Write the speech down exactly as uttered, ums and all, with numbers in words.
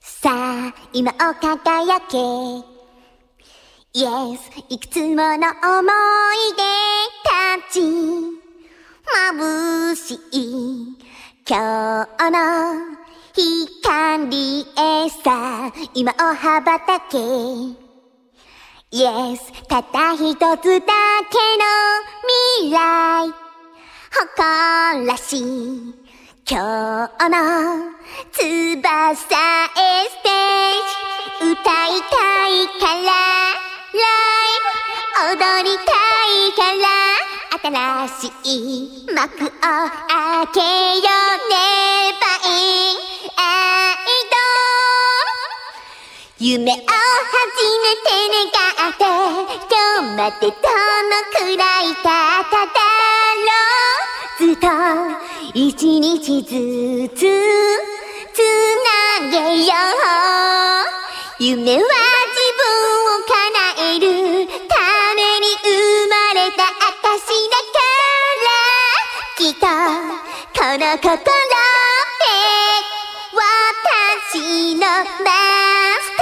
さあ今を輝け Yes いくつもの思い出たち眩しい今日の光へさ今を羽ばたけ Yes たった一つだけの未来誇らしい今日の翼へステージ歌いたいからライブ踊りたいから新しい幕を開けようねバイアイドル夢を初めて願って今日までどのくらい経っただろうずっと一日ずつつなげよう夢は自分を叶えるために生まれた証だからきっとこの心って私のマス